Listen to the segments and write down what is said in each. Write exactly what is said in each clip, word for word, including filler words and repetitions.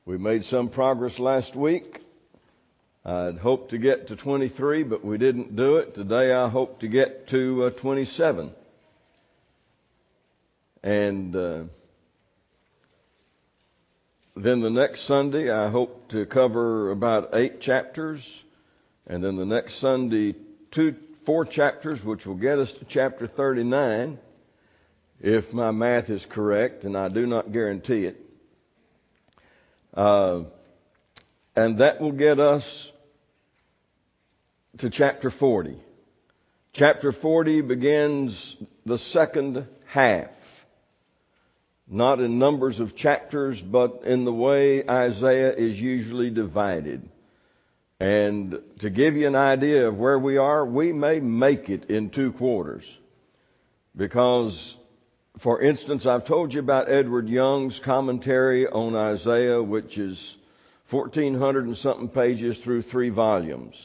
We made some progress last week. I'd hoped to get to twenty-three, but we didn't do it. Today I hope to get to uh, twenty-seven. And uh, then the next Sunday I hope to cover about eight chapters. And then the next Sunday, two, four chapters, which will get us to chapter thirty-nine, if my math is correct, and I do not guarantee it. Uh, and that will get us to chapter forty. Chapter forty begins the second half. Not in numbers of chapters, but in the way Isaiah is usually divided. And to give you an idea of where we are, we may make it in two quarters. Because, for instance, I've told you about Edward Young's commentary on Isaiah, which is fourteen hundred and something pages through three volumes.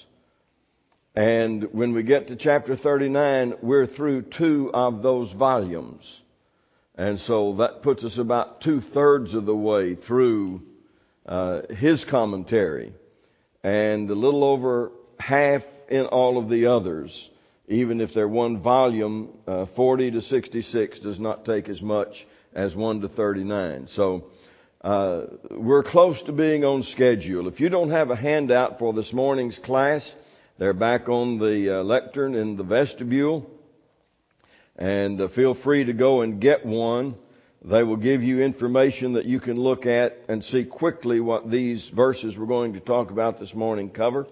And when we get to chapter thirty-nine, we're through two of those volumes. And so that puts us about two-thirds of the way through uh, his commentary. And a little over half in all of the others. Even if they're one volume, uh, forty to sixty-six does not take as much as one to thirty-nine. So uh, we're close to being on schedule. If you don't have a handout for this morning's class, they're back on the uh, lectern in the vestibule. And uh, feel free to go and get one. They will give you information that you can look at and see quickly what these verses we're going to talk about this morning cover.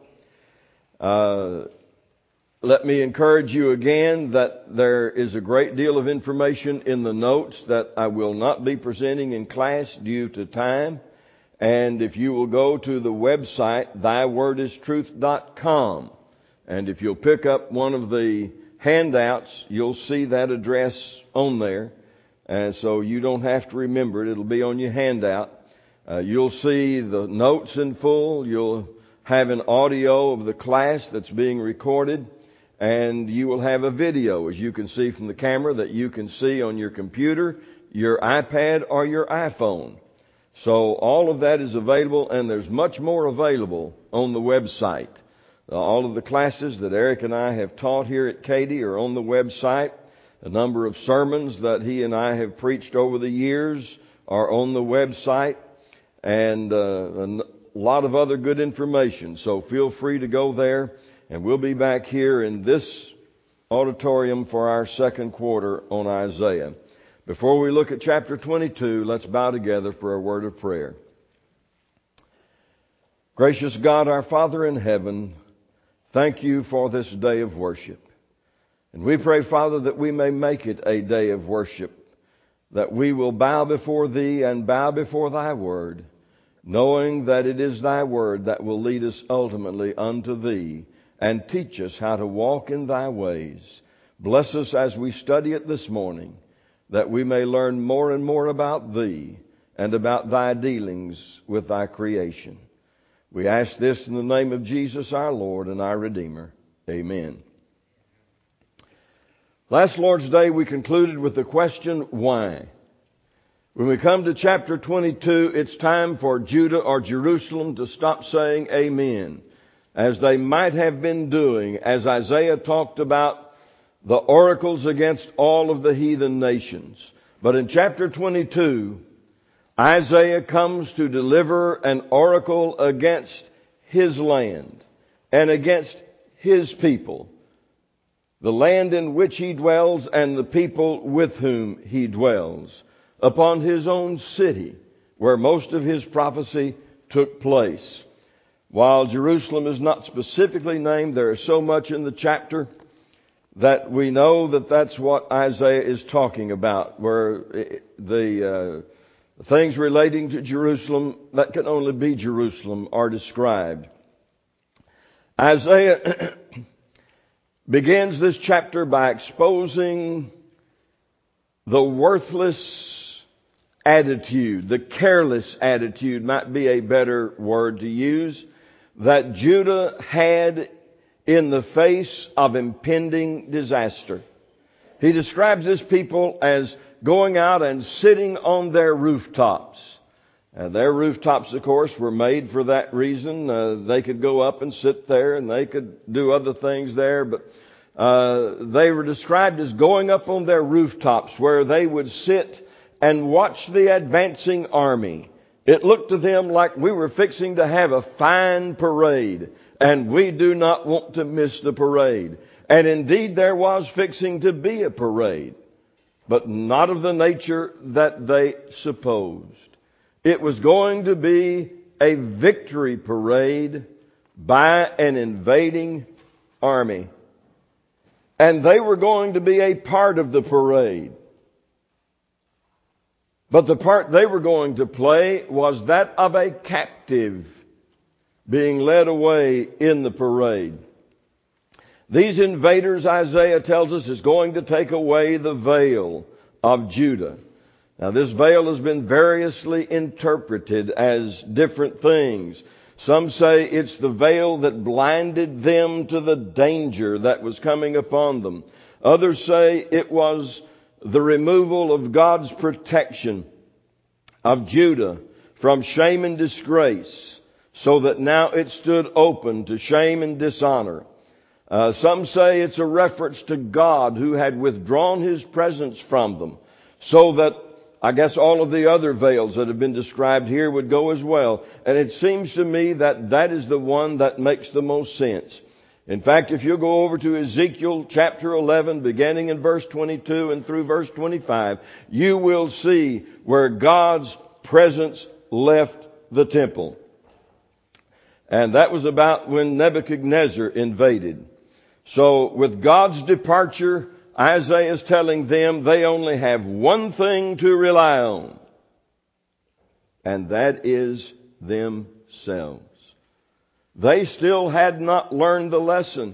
Uh, let me encourage you again that there is a great deal of information in the notes that I will not be presenting in class due to time. And if you will go to the website, thy word is truth dot com, and if you'll pick up one of the handouts, you'll see that address on there. And so you don't have to remember it. It'll be on your handout. Uh, you'll see the notes in full. You'll have an audio of the class that's being recorded. And you will have a video, as you can see from the camera, that you can see on your computer, your iPad, or your iPhone. So all of that is available, and there's much more available on the website. Uh, all of the classes that Eric and I have taught here at Katy are on the website. A number of sermons that he and I have preached over the years are on the website, and uh, a lot of other good information. So feel free to go there, and we'll be back here in this auditorium for our second quarter on Isaiah. Before we look at chapter twenty-two, let's bow together for a word of prayer. Gracious God, our Father in heaven, thank you for this day of worship. And we pray, Father, that we may make it a day of worship, that we will bow before Thee and bow before Thy Word, knowing that it is Thy Word that will lead us ultimately unto Thee and teach us how to walk in Thy ways. Bless us as we study it this morning, that we may learn more and more about Thee and about Thy dealings with Thy creation. We ask this in the name of Jesus our Lord and our Redeemer. Amen. Last Lord's Day we concluded with the question, why? When we come to chapter twenty-two, it's time for Judah or Jerusalem to stop saying amen, as they might have been doing, as Isaiah talked about the oracles against all of the heathen nations. But in chapter twenty-two, Isaiah comes to deliver an oracle against his land and against his people, the land in which he dwells and the people with whom he dwells, upon his own city, where most of his prophecy took place. While Jerusalem is not specifically named, there is so much in the chapter that we know that that's what Isaiah is talking about, where the uh, things relating to Jerusalem that can only be Jerusalem are described. Isaiah begins this chapter by exposing the worthless attitude, the careless attitude might be a better word to use, that Judah had in the face of impending disaster. He describes this people as going out and sitting on their rooftops. Uh, their rooftops, of course, were made for that reason. Uh, they could go up and sit there, and they could do other things there. But uh, they were described as going up on their rooftops where they would sit and watch the advancing army. It looked to them like we were fixing to have a fine parade, and we do not want to miss the parade. And indeed, there was fixing to be a parade, but not of the nature that they supposed. It was going to be a victory parade by an invading army. And they were going to be a part of the parade. But the part they were going to play was that of a captive being led away in the parade. These invaders, Isaiah tells us, is going to take away the veil of Judah. Now, this veil has been variously interpreted as different things. Some say it's the veil that blinded them to the danger that was coming upon them. Others say it was the removal of God's protection of Judah from shame and disgrace, so that now it stood open to shame and dishonor. Uh, some say it's a reference to God who had withdrawn His presence from them, so that I guess all of the other veils that have been described here would go as well. And it seems to me that that is the one that makes the most sense. In fact, if you go over to Ezekiel chapter eleven, beginning in verse twenty-two and through verse twenty-five, you will see where God's presence left the temple. And that was about when Nebuchadnezzar invaded. So with God's departure, Isaiah is telling them they only have one thing to rely on, and that is themselves. They still had not learned the lesson.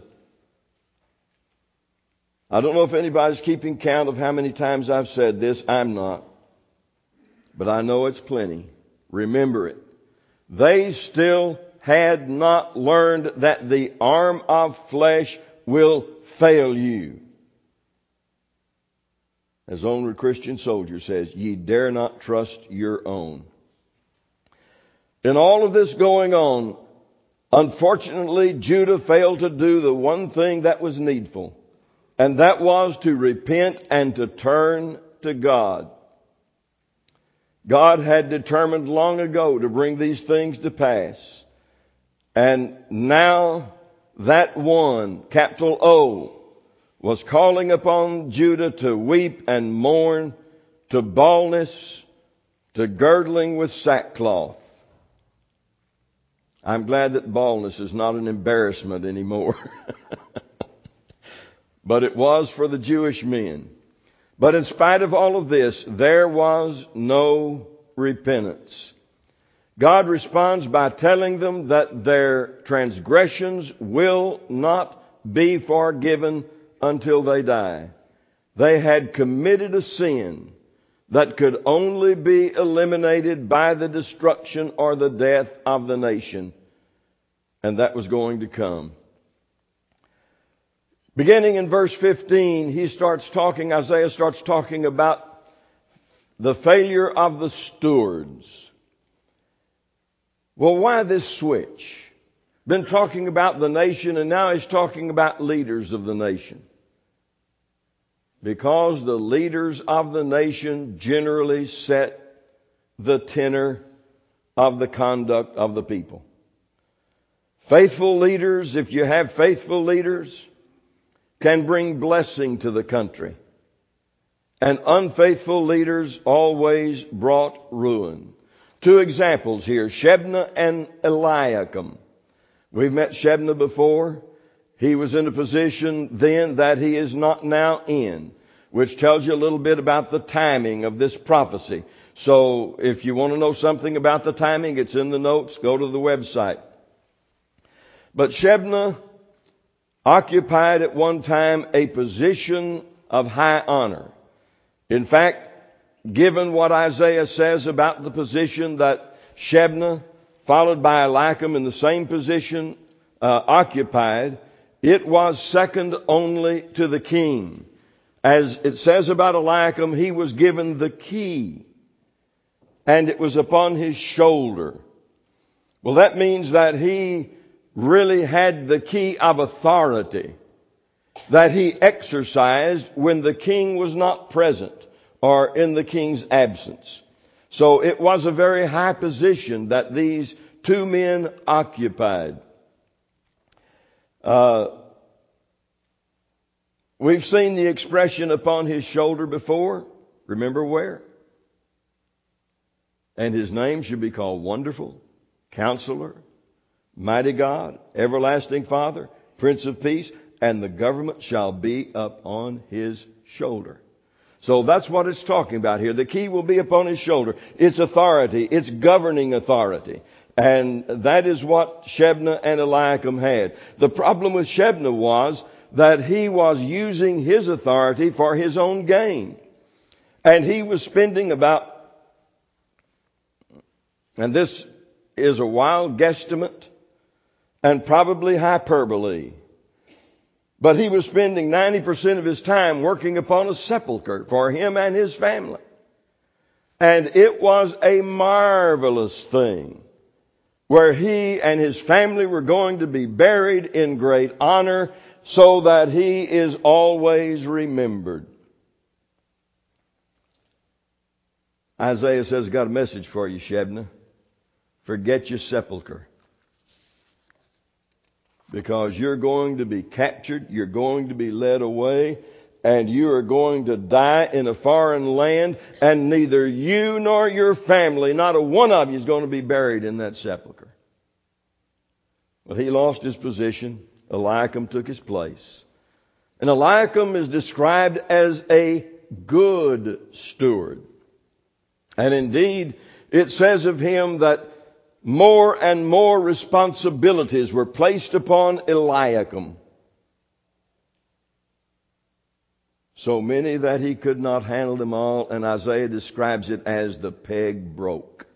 I don't know if anybody's keeping count of how many times I've said this. I'm not. But I know it's plenty. Remember it. They still had not learned that the arm of flesh will fail you. As Onward Christian Soldier says, ye dare not trust your own. In all of this going on, unfortunately, Judah failed to do the one thing that was needful, and that was to repent and to turn to God. God had determined long ago to bring these things to pass. And now that one, capital O, was calling upon Judah to weep and mourn, to baldness, to girdling with sackcloth. I'm glad that baldness is not an embarrassment anymore. But it was for the Jewish men. But in spite of all of this, there was no repentance. God responds by telling them that their transgressions will not be forgiven until they die. They had committed a sin that could only be eliminated by the destruction or the death of the nation. And that was going to come. Beginning in verse fifteen, he starts talking, Isaiah starts talking about the failure of the stewards. Well, why this switch? Been talking about the nation, and now he's talking about leaders of the nation. Because the leaders of the nation generally set the tenor of the conduct of the people. Faithful leaders, if you have faithful leaders, can bring blessing to the country. And unfaithful leaders always brought ruin. Two examples here, Shebna and Eliakim. We've met Shebna before. He was in a position then that he is not now in, which tells you a little bit about the timing of this prophecy. So if you want to know something about the timing, it's in the notes. Go to the website. But Shebna occupied at one time a position of high honor. In fact, given what Isaiah says about the position that Shebna, followed by Eliakim in the same position, uh, occupied, it was second only to the king. As it says about Eliakim, he was given the key and it was upon his shoulder. Well, that means that he really had the key of authority that he exercised when the king was not present or in the king's absence. So it was a very high position that these two men occupied. Uh, we've seen the expression upon his shoulder before. Remember where? And his name should be called Wonderful, Counselor, Mighty God, Everlasting Father, Prince of Peace, and the government shall be upon his shoulder. So that's what it's talking about here. The key will be upon his shoulder. It's authority. It's governing authority. And that is what Shebna and Eliakim had. The problem with Shebna was that he was using his authority for his own gain. And he was spending about, and this is a wild guesstimate and probably hyperbole, but he was spending ninety percent of his time working upon a sepulcher for him and his family. And it was a marvelous thing where he and his family were going to be buried in great honor so that he is always remembered. Isaiah says, I've got a message for you, Shebna. Forget your sepulcher. Because you're going to be captured, you're going to be led away, and you are going to die in a foreign land, and neither you nor your family, not a one of you, is going to be buried in that sepulcher. Well, he lost his position. Eliakim took his place. And Eliakim is described as a good steward. And indeed, it says of him that more and more responsibilities were placed upon Eliakim. So many that he could not handle them all, and Isaiah describes it as the peg broke.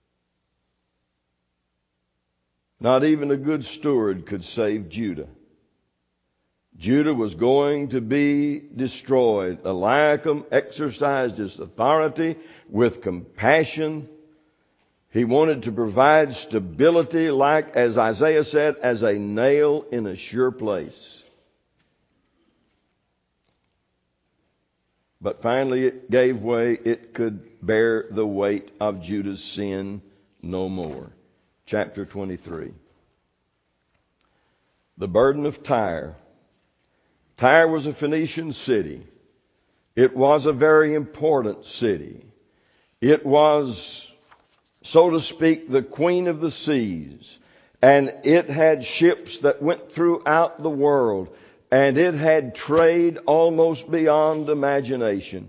Not even a good steward could save Judah. Judah was going to be destroyed. Eliakim exercised his authority with compassion. He wanted to provide stability, like, as Isaiah said, as a nail in a sure place. But finally it gave way. It could bear the weight of Judah's sin no more. Chapter twenty-three. The burden of Tyre. Tyre was a Phoenician city. It was a very important city. It was, so to speak, the queen of the seas. And it had ships that went throughout the world. And it had trade almost beyond imagination.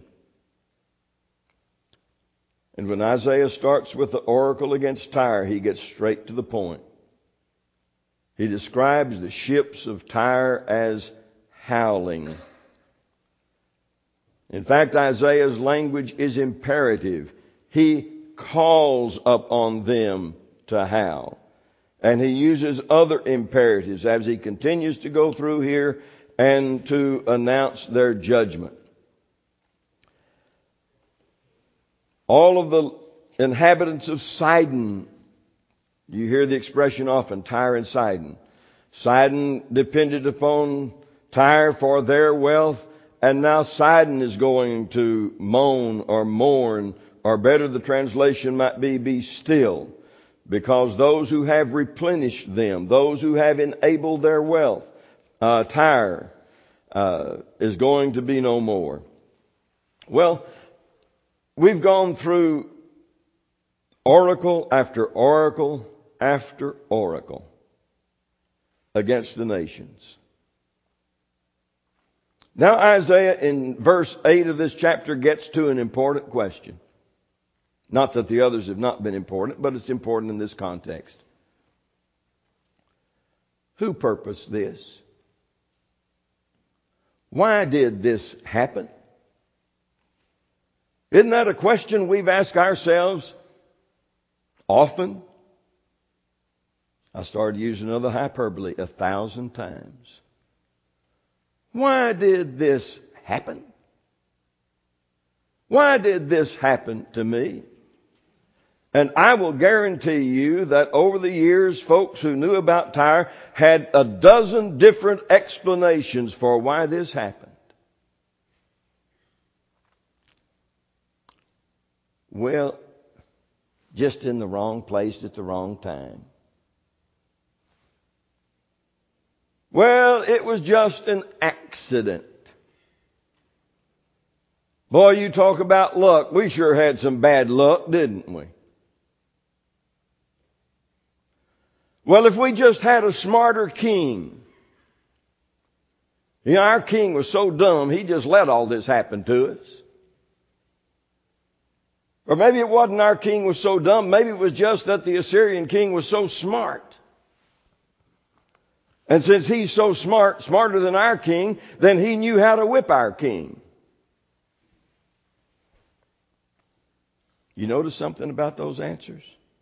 And when Isaiah starts with the oracle against Tyre, he gets straight to the point. He describes the ships of Tyre as howling. In fact, Isaiah's language is imperative. He calls upon them to howl. And he uses other imperatives as he continues to go through here and to announce their judgment. All of the inhabitants of Sidon, you hear the expression often, Tyre and Sidon. Sidon depended upon Tyre for their wealth, and now Sidon is going to moan or mourn, or better the translation might be, be still. Because those who have replenished them, those who have enabled their wealth, uh, Tyre uh, is going to be no more. Well, we've gone through oracle after oracle after oracle against the nations. Now Isaiah in verse eight of this chapter gets to an important question. Not that the others have not been important, but it's important in this context. Who purposed this? Why did this happen? Isn't that a question we've asked ourselves often? I started using another hyperbole a thousand times. Why did this happen? Why did this happen to me? And I will guarantee you that over the years, folks who knew about Tyre had a dozen different explanations for why this happened. Well, just in the wrong place at the wrong time. Well, it was just an accident. Boy, you talk about luck. We sure had some bad luck, didn't we? Well, if we just had a smarter king. You know, our king was so dumb, he just let all this happen to us. Or maybe it wasn't our king was so dumb. Maybe it was just that the Assyrian king was so smart. And since he's so smart, smarter than our king, then he knew how to whip our king. You notice something about those answers?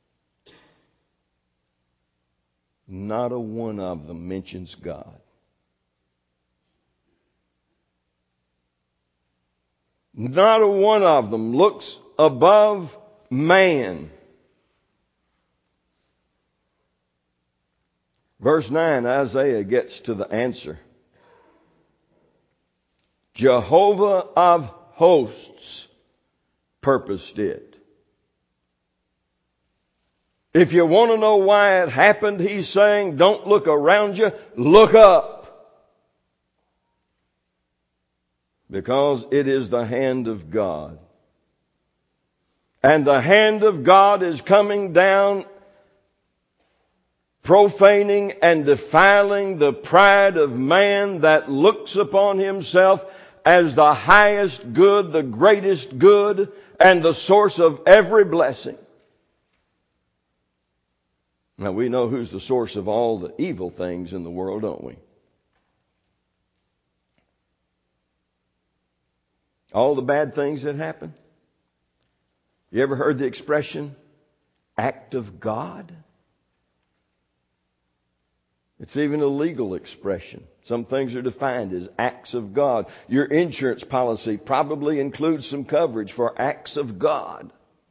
Not a one of them mentions God. Not a one of them looks above man. Verse nine, Isaiah gets to the answer. Jehovah of hosts purposed it. If you want to know why it happened, he's saying, don't look around you, look up. Because it is the hand of God. And the hand of God is coming down, profaning and defiling the pride of man that looks upon himself as the highest good, the greatest good, and the source of every blessing. Now we know who's the source of all the evil things in the world, don't we? All the bad things that happen. You ever heard the expression, act of God? It's even a legal expression. Some things are defined as acts of God. Your insurance policy probably includes some coverage for acts of God.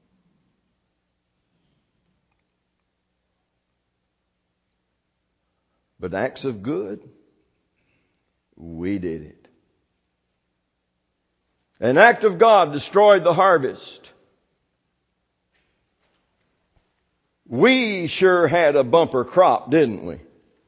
But acts of good, we did it. An act of God destroyed the harvest. We sure had a bumper crop, didn't we?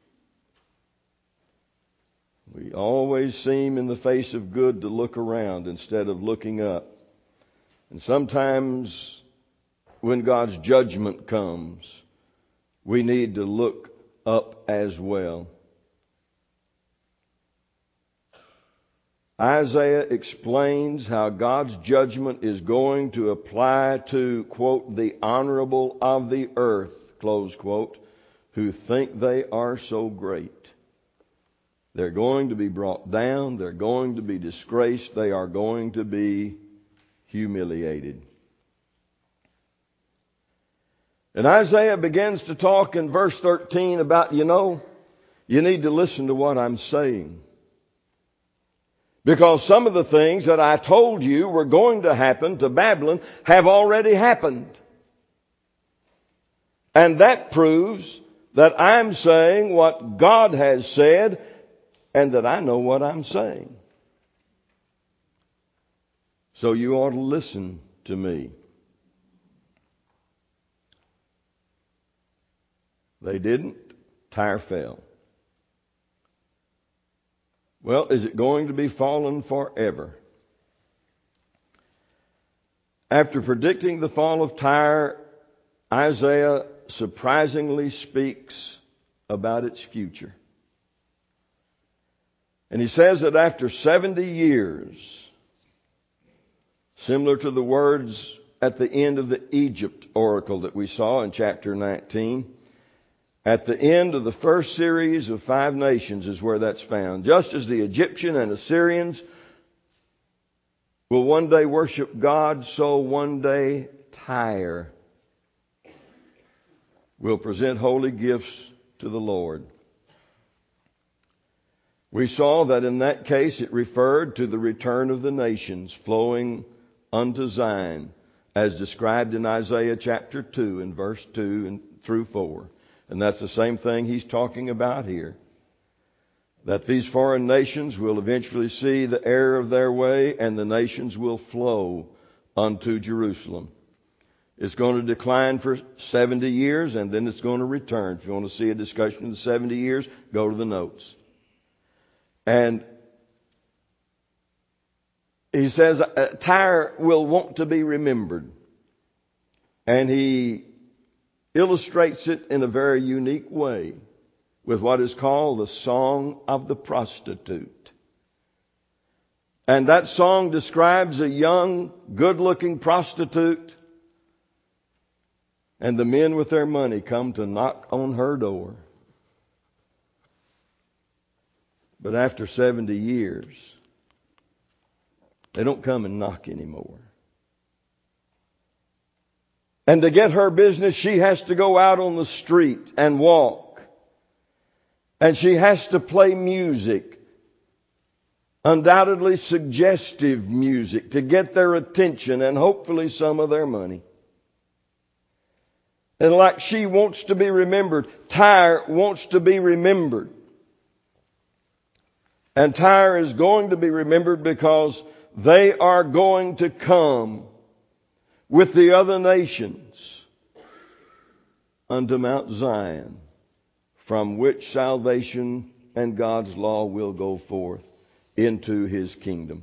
We always seem in the face of good to look around instead of looking up. And sometimes when God's judgment comes, we need to look up as well. Isaiah explains how God's judgment is going to apply to, quote, the honorable of the earth, close quote, who think they are so great. They're going to be brought down. They're going to be disgraced. They are going to be humiliated. And Isaiah begins to talk in verse thirteen about, you know, you need to listen to what I'm saying. Because some of the things that I told you were going to happen to Babylon have already happened. And that proves that I'm saying what God has said and that I know what I'm saying. So you ought to listen to me. They didn't. Tyre fell. Well, is it going to be fallen forever? After predicting the fall of Tyre, Isaiah surprisingly speaks about its future. And he says that after seventy years, similar to the words at the end of the Egypt oracle that we saw in chapter nineteen, at the end of the first series of five nations is where that's found. Just as the Egyptian and Assyrians will one day worship God, so one day Tyre will present holy gifts to the Lord. We saw that in that case it referred to the return of the nations flowing unto Zion as described in Isaiah chapter two and verse two and through four. And that's the same thing he's talking about here. That these foreign nations will eventually see the error of their way, and the nations will flow unto Jerusalem. It's going to decline for seventy years, and then it's going to return. If you want to see a discussion of the seventy years, go to the notes. And he says, Tyre will want to be remembered. And he illustrates it in a very unique way with what is called the Song of the Prostitute. And that song describes a young, good-looking prostitute, and the men with their money come to knock on her door. But after seventy years, they don't come and knock anymore. And to get her business, she has to go out on the street and walk. And she has to play music, undoubtedly suggestive music, to get their attention and hopefully some of their money. And like she wants to be remembered, Tyre wants to be remembered. And Tyre is going to be remembered because they are going to come with the other nations unto Mount Zion, from which salvation and God's law will go forth into His kingdom.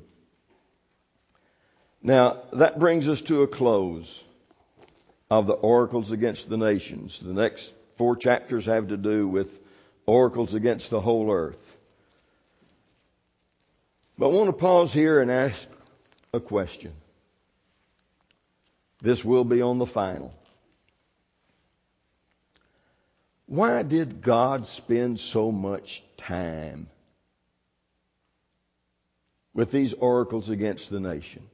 Now, that brings us to a close of the oracles against the nations. The next four chapters have to do with oracles against the whole earth. But I want to pause here and ask a question. This will be on the final. Why did God spend so much time with these oracles against the nation?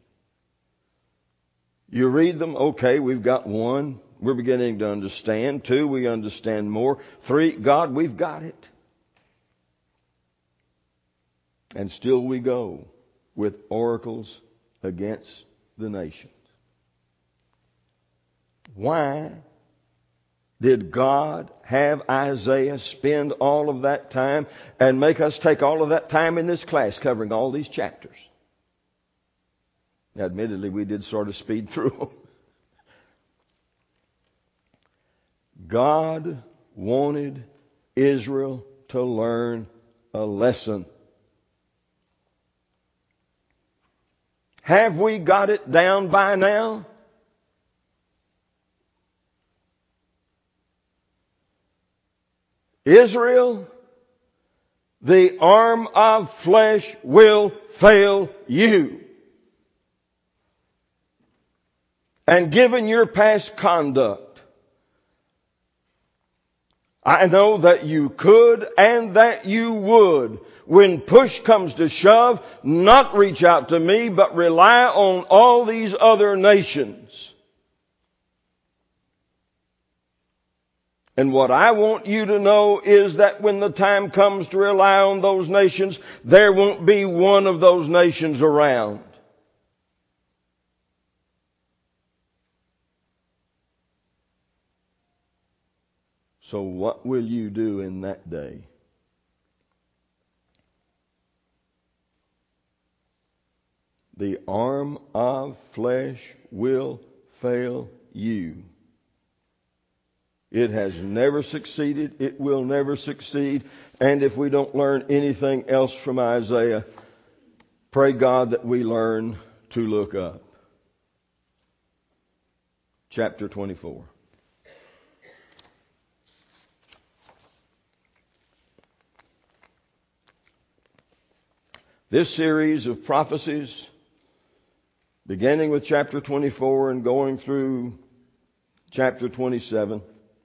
You read them, okay, we've got one. We're beginning to understand. Two, we understand more. Three, God, we've got it. And still we go with oracles against the nations. Why did God have Isaiah spend all of that time and make us take all of that time in this class covering all these chapters? Now, admittedly, we did sort of speed through them. God wanted Israel to learn a lesson. Have we got it down by now? Israel, the arm of flesh will fail you. And given your past conduct, I know that you could and that you would, when push comes to shove, not reach out to me, but rely on all these other nations. And what I want you to know is that when the time comes to rely on those nations, there won't be one of those nations around. So what will you do in that day? The arm of flesh will fail you. It has never succeeded. It will never succeed. And if we don't learn anything else from Isaiah, pray God that we learn to look up. Chapter twenty-four. This series of prophecies, beginning with chapter twenty-four and going through chapter twenty-seven,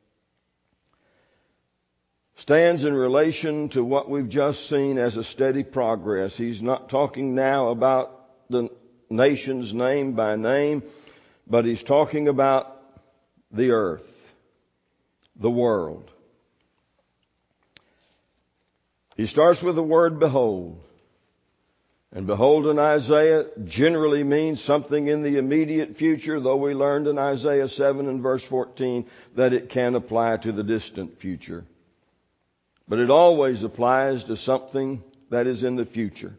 stands in relation to what we've just seen as a steady progress. He's not talking now about the nations name by name, but he's talking about the earth, the world. He starts with the word behold. And behold in Isaiah generally means something in the immediate future, though we learned in Isaiah seven and verse fourteen that it can apply to the distant future. But it always applies to something that is in the future.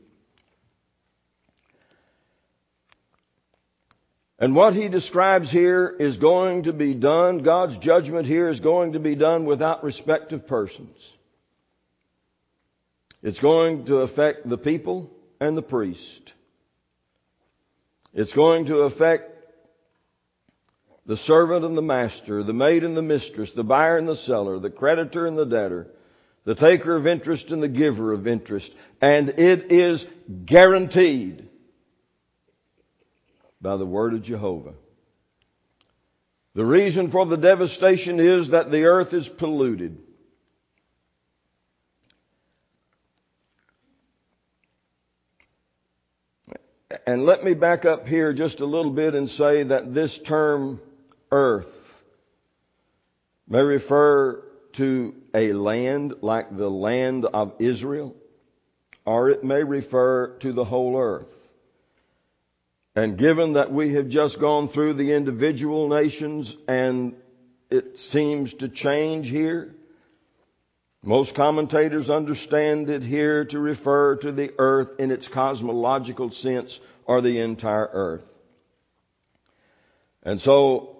And what he describes here is going to be done, God's judgment here is going to be done without respect of persons. It's going to affect the people and the priest. It's going to affect the servant and the master, the maid and the mistress, the buyer and the seller, the creditor and the debtor, the taker of interest and the giver of interest. And it is guaranteed by the word of Jehovah. The reason for the devastation is that the earth is polluted. And let me back up here just a little bit and say that this term earth may refer to a land like the land of Israel, or it may refer to the whole earth. And given that we have just gone through the individual nations and it seems to change here, most commentators understand it here to refer to the earth in its cosmological sense, or the entire earth. And so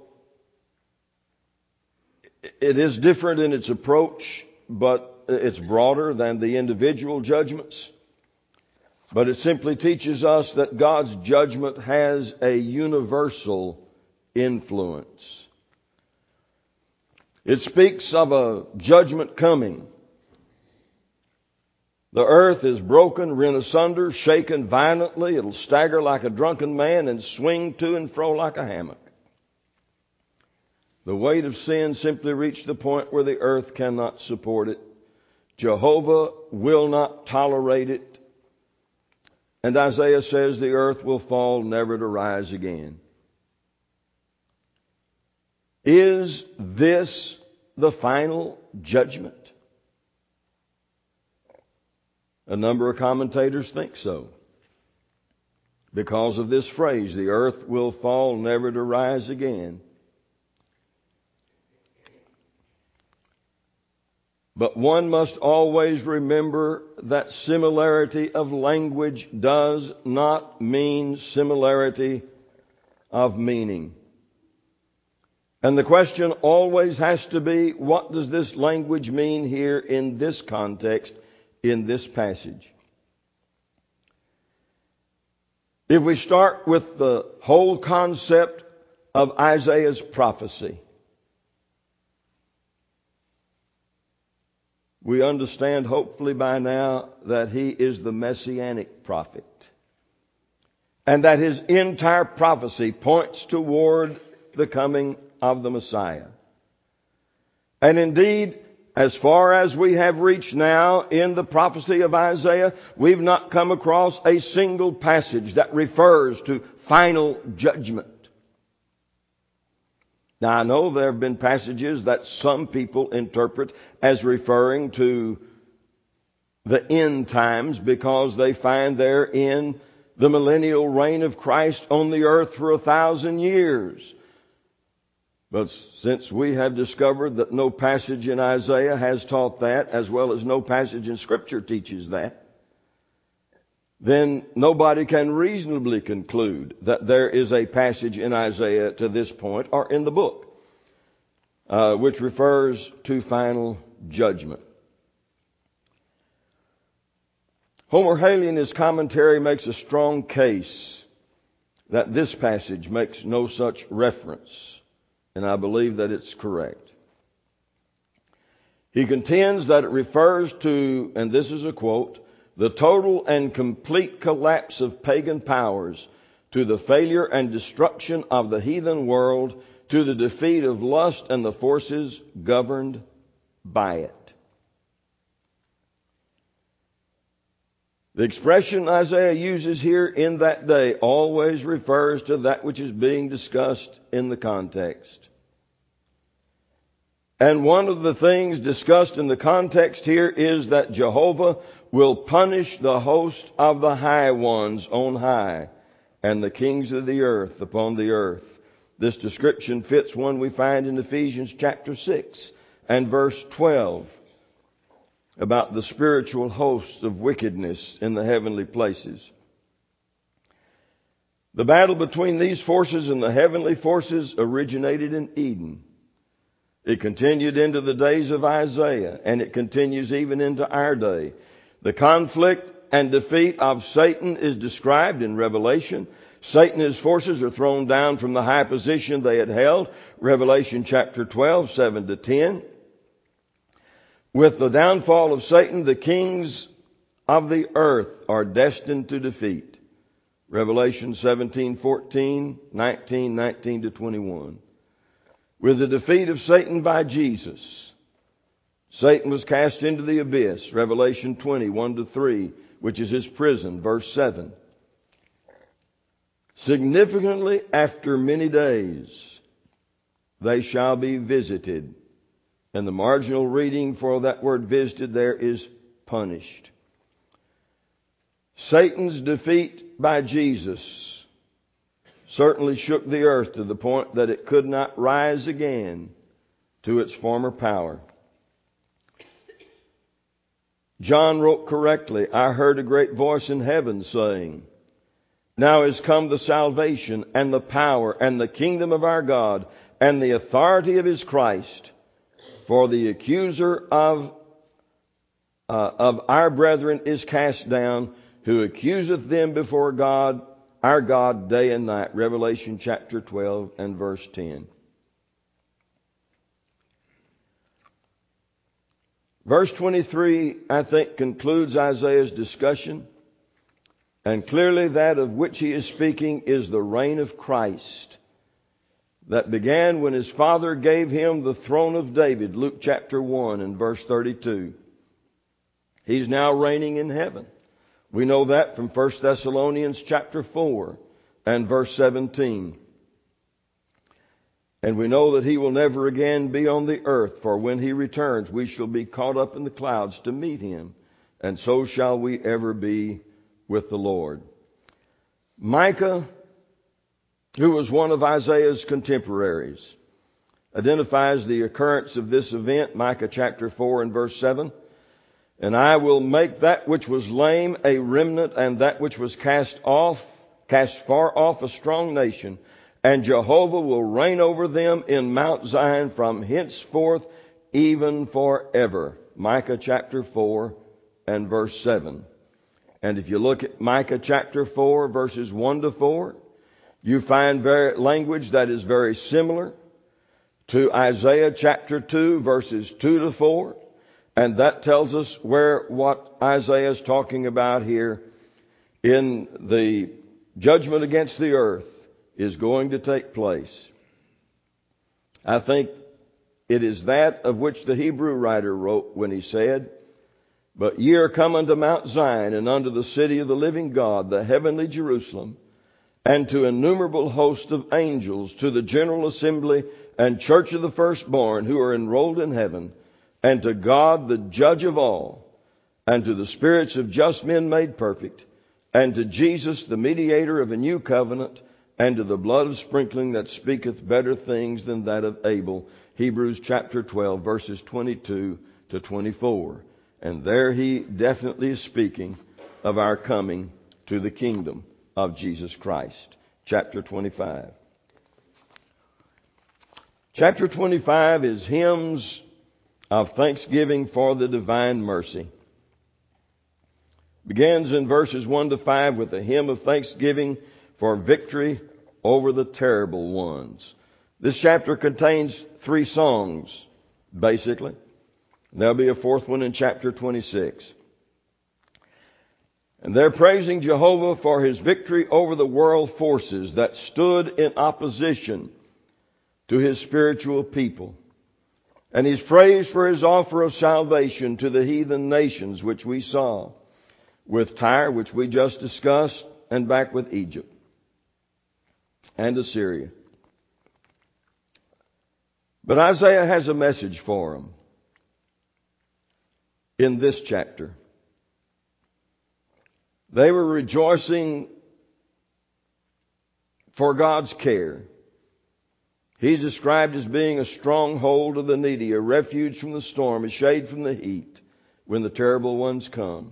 it is different in its approach, but it's broader than the individual judgments. But it simply teaches us that God's judgment has a universal influence. It speaks of a judgment coming. The earth is broken, rent asunder, shaken violently. It'll stagger like a drunken man and swing to and fro like a hammock. The weight of sin simply reached the point where the earth cannot support it. Jehovah will not tolerate it. And Isaiah says the earth will fall, never to rise again. Is this the final judgment? A number of commentators think so. Because of this phrase, the earth will fall, never to rise again. But one must always remember that similarity of language does not mean similarity of meaning. And the question always has to be, what does this language mean here in this context, in this passage? If we start with the whole concept of Isaiah's prophecy, we understand hopefully by now that he is the messianic prophet, and that his entire prophecy points toward the coming of the Messiah. And indeed, as far as we have reached now in the prophecy of Isaiah, we've not come across a single passage that refers to final judgment. Now, I know there have been passages that some people interpret as referring to the end times because they find therein the millennial reign of Christ on the earth for a thousand years. But since we have discovered that no passage in Isaiah has taught that, as well as no passage in Scripture teaches that, then nobody can reasonably conclude that there is a passage in Isaiah to this point, or in the book, uh, which refers to final judgment. Homer Haley in his commentary makes a strong case that this passage makes no such reference, and I believe that it's correct. He contends that it refers to, and this is a quote, the total and complete collapse of pagan powers, to the failure and destruction of the heathen world, to the defeat of lust and the forces governed by it. The expression Isaiah uses here, in that day, always refers to that which is being discussed in the context. And one of the things discussed in the context here is that Jehovah will punish the host of the high ones on high and the kings of the earth upon the earth. This description fits one we find in Ephesians chapter six and verse twelve about the spiritual hosts of wickedness in the heavenly places. The battle between these forces and the heavenly forces originated in Eden. It continued into the days of Isaiah, and it continues even into our day. The conflict and defeat of Satan is described in Revelation. Satan and his forces are thrown down from the high position they had held. Revelation chapter twelve, seven to ten. With the downfall of Satan, the kings of the earth are destined to defeat. Revelation seventeen, fourteen, nineteen, nineteen to twenty-one. With the defeat of Satan by Jesus, Satan was cast into the abyss. Revelation twenty, one to three, which is his prison, verse seven. Significantly, after many days, they shall be visited. And the marginal reading for that word visited there is punished. Satan's defeat by Jesus certainly shook the earth to the point that it could not rise again to its former power. John wrote correctly, I heard a great voice in heaven saying, now is come the salvation and the power and the kingdom of our God and the authority of his Christ. For the accuser of, uh, of our brethren is cast down, who accuseth them before God, our God, day and night. Revelation chapter twelve and verse ten. Verse twenty-three, I think, concludes Isaiah's discussion. And clearly that of which he is speaking is the reign of Christ that began when his father gave him the throne of David. Luke chapter one and verse thirty-two. He's now reigning in heaven. We know that from First Thessalonians chapter four and verse seventeen. And we know that he will never again be on the earth, for when he returns, we shall be caught up in the clouds to meet him, and so shall we ever be with the Lord. Micah, who was one of Isaiah's contemporaries, identifies the occurrence of this event, Micah chapter four and verse seven. And I will make that which was lame a remnant, and that which was cast off, cast far off a strong nation. And Jehovah will reign over them in Mount Zion from henceforth even forever. Micah chapter four and verse seven. And if you look at Micah chapter four verses one to four, you find very, language that is very similar to Isaiah chapter two verses two to four. And that tells us where what Isaiah is talking about here in the judgment against the earth is going to take place. I think it is that of which the Hebrew writer wrote when he said, but ye are come unto Mount Zion, and unto the city of the living God, the heavenly Jerusalem, and to innumerable host of angels, to the general assembly and church of the firstborn who are enrolled in heaven, and to God the judge of all, and to the spirits of just men made perfect, and to Jesus the mediator of a new covenant, and to the blood of sprinkling that speaketh better things than that of Abel. Hebrews chapter twelve verses twenty-two to twenty-four. And there he definitely is speaking of our coming to the kingdom of Jesus Christ. Chapter twenty-five. Chapter twenty-five is hymns of thanksgiving for the divine mercy. Begins in verses one to five with a hymn of thanksgiving for victory over the terrible ones. This chapter contains three songs, basically. There'll be a fourth one in chapter twenty-six. And they're praising Jehovah for his victory over the world forces that stood in opposition to his spiritual people. And he's praised for his offer of salvation to the heathen nations, which we saw with Tyre, which we just discussed, and back with Egypt and Assyria. But Isaiah has a message for them in this chapter. They were rejoicing for God's care. He's described as being a stronghold of the needy, a refuge from the storm, a shade from the heat when the terrible ones come.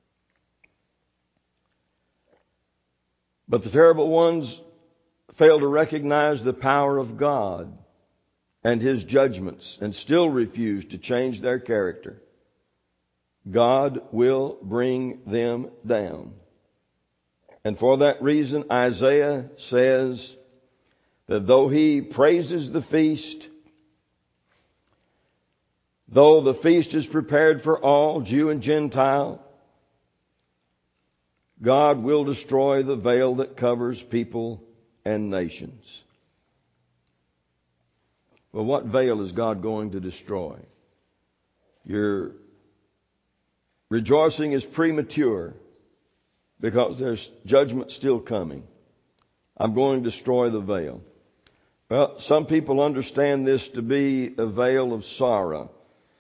But the terrible ones fail to recognize the power of God and His judgments and still refuse to change their character. God will bring them down. And for that reason, Isaiah says that though he praises the feast, though the feast is prepared for all, Jew and Gentile, God will destroy the veil that covers people and nations. Well, what veil is God going to destroy? Your rejoicing is premature because there's judgment still coming. I'm going to destroy the veil. Well, some people understand this to be a veil of sorrow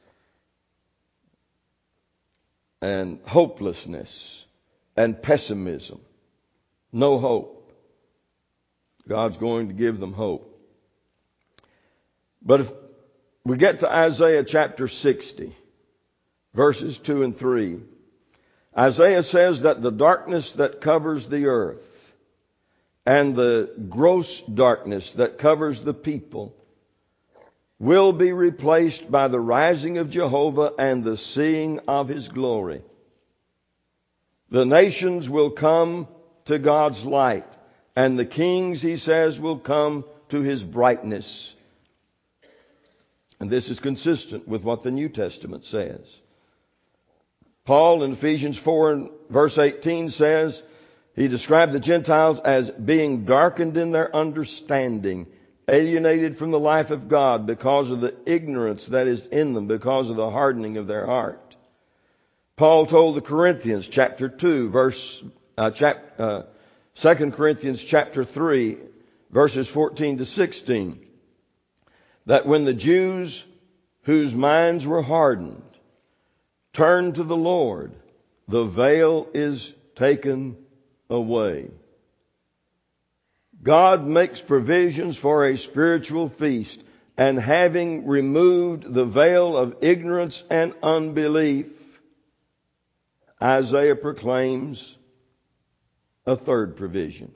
and hopelessness and pessimism. No hope. God's going to give them hope. But if we get to Isaiah chapter sixty, verses two and three, Isaiah says that the darkness that covers the earth and the gross darkness that covers the people will be replaced by the rising of Jehovah and the seeing of His glory. The nations will come to God's light, and the kings, he says, will come to His brightness. And this is consistent with what the New Testament says. Paul in Ephesians four and verse eighteen says, he described the Gentiles as being darkened in their understanding, alienated from the life of God because of the ignorance that is in them, because of the hardening of their heart. Paul told the Corinthians, chapter two, verse, uh, chap, uh, Second Corinthians chapter three, verses fourteen to sixteen, that when the Jews whose minds were hardened turn to the Lord, the veil is taken away. God makes provisions for a spiritual feast, and having removed the veil of ignorance and unbelief, Isaiah proclaims a third provision.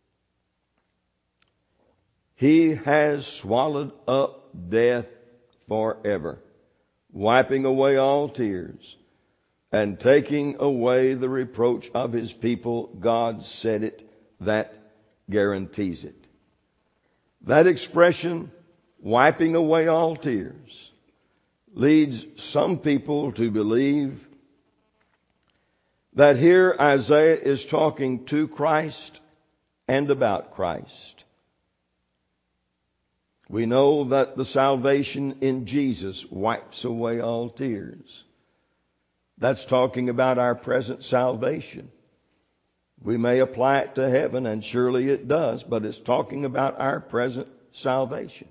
He has swallowed up death forever, wiping away all tears and taking away the reproach of His people. God said it. That guarantees it. That expression, wiping away all tears, leads some people to believe that here Isaiah is talking to Christ and about Christ. We know that the salvation in Jesus wipes away all tears. That's talking about our present salvation. We may apply it to heaven, and surely it does, but it's talking about our present salvation.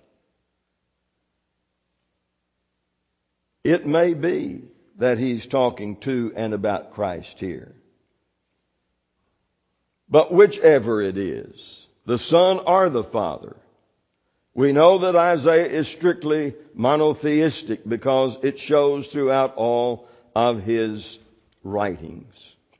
It may be that he's talking to and about Christ here. But whichever it is, the Son or the Father, we know that Isaiah is strictly monotheistic because it shows throughout all of his writings.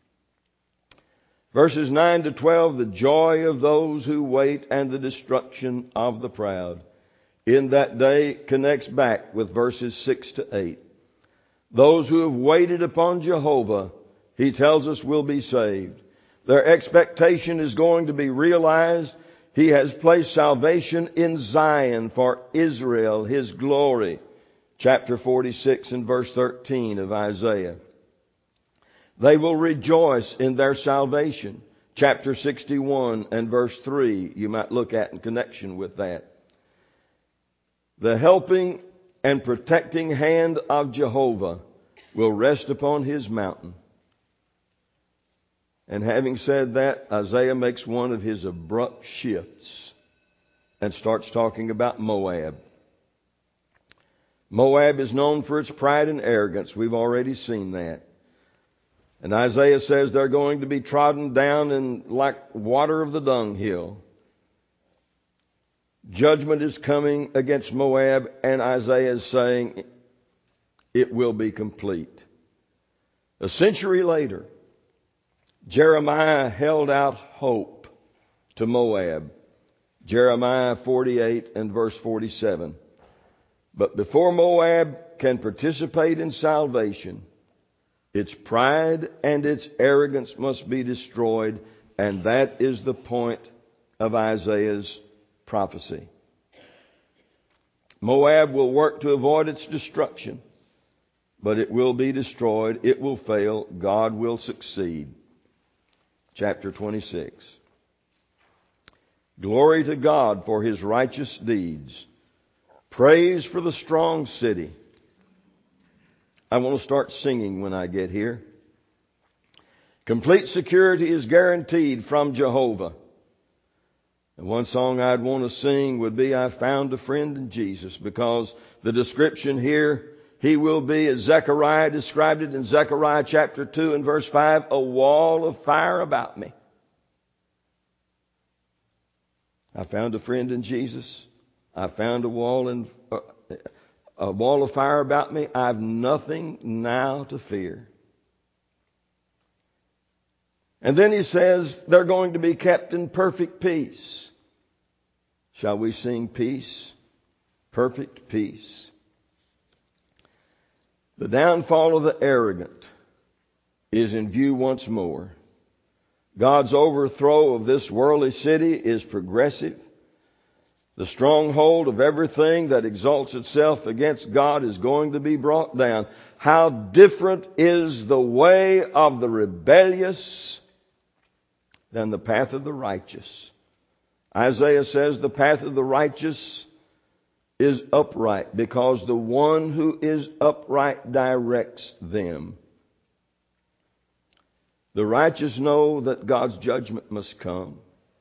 Verses nine to twelve, the joy of those who wait and the destruction of the proud. In that day connects back with verses six to eight. Those who have waited upon Jehovah, he tells us, will be saved. Their expectation is going to be realized. He has placed salvation in Zion for Israel, His glory. Chapter forty-six and verse thirteen of Isaiah. They will rejoice in their salvation. Chapter sixty-one and verse three, you might look at in connection with that. The helping and protecting hand of Jehovah will rest upon His mountain. And having said that, Isaiah makes one of his abrupt shifts and starts talking about Moab. Moab is known for its pride and arrogance. We've already seen that. And Isaiah says they're going to be trodden down in like water of the dunghill. Judgment is coming against Moab, and Isaiah is saying it will be complete. A century later, Jeremiah held out hope to Moab. Jeremiah forty-eight and verse forty-seven. But before Moab can participate in salvation, its pride and its arrogance must be destroyed, and that is the point of Isaiah's prophecy. Moab will work to avoid its destruction, but it will be destroyed. It will fail. God will succeed. Chapter twenty-six. Glory to God for His righteous deeds. Praise for the strong city. I want to start singing when I get here. Complete security is guaranteed from Jehovah. And one song I'd want to sing would be, I found a friend in Jesus, because the description here, He will be, as Zechariah described it in Zechariah chapter two and verse five, a wall of fire about me. I found a friend in Jesus. I found a wall in, uh, a wall of fire about me. I have nothing now to fear. And then he says they're going to be kept in perfect peace. Shall we sing peace? Perfect peace. The downfall of the arrogant is in view once more. God's overthrow of this worldly city is progressive. The stronghold of everything that exalts itself against God is going to be brought down. How different is the way of the rebellious than the path of the righteous. Isaiah says the path of the righteous is upright because the one who is upright directs them. The righteous know that God's judgment must come,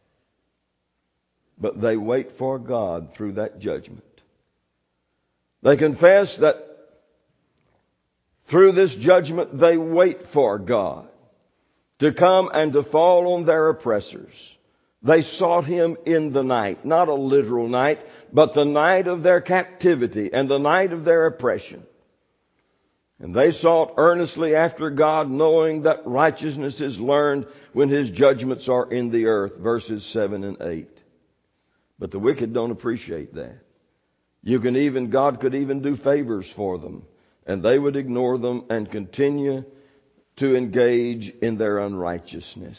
but they wait for God through that judgment. They confess that through this judgment they wait for God to come and to fall on their oppressors. They sought Him in the night, not a literal night, but the night of their captivity and the night of their oppression. And they sought earnestly after God, knowing that righteousness is learned when His judgments are in the earth, verses seven and eight. But the wicked don't appreciate that. You can even, God could even do favors for them, and they would ignore them and continue to engage in their unrighteousness.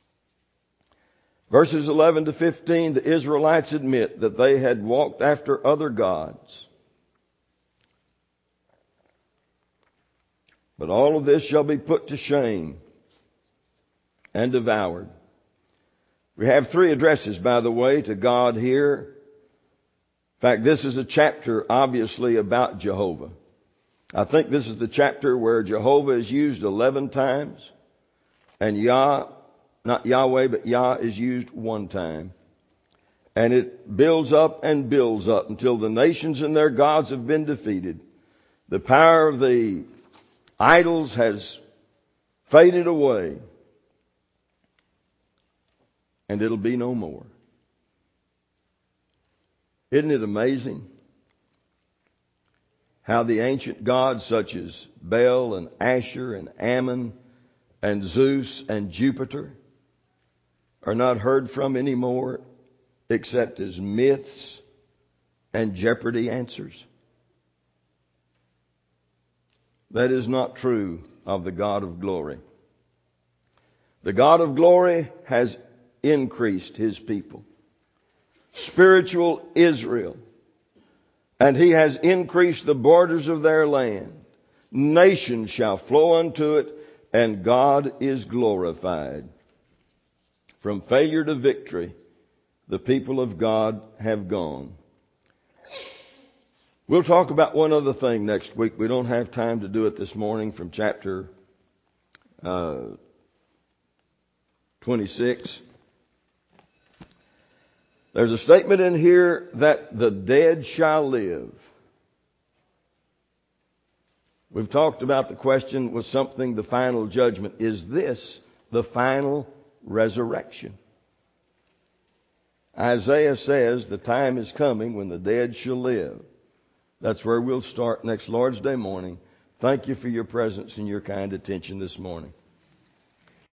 Verses eleven to fifteen, the Israelites admit that they had walked after other gods. But all of this shall be put to shame and devoured. We have three addresses, by the way, to God here. In fact, this is a chapter, obviously, about Jehovah. I think this is the chapter where Jehovah is used eleven times, and Yah, not Yahweh, but Yah is used one time. And it builds up and builds up until the nations and their gods have been defeated. The power of the idols has faded away, and it'll be no more. Isn't it amazing how the ancient gods such as Baal and Asher and Ammon and Zeus and Jupiter are not heard from anymore except as myths and Jeopardy answers? That is not true of the God of glory. The God of glory has increased His people, spiritual Israel, and He has increased the borders of their land. Nations shall flow unto it, and God is glorified. From failure to victory, the people of God have gone. We'll talk about one other thing next week. We don't have time to do it this morning from chapter uh, twenty-six. There's a statement in here that the dead shall live. We've talked about the question, was something the final judgment? Is this the final resurrection? Isaiah says the time is coming when the dead shall live. That's where we'll start next Lord's Day morning. Thank you for your presence and your kind attention this morning.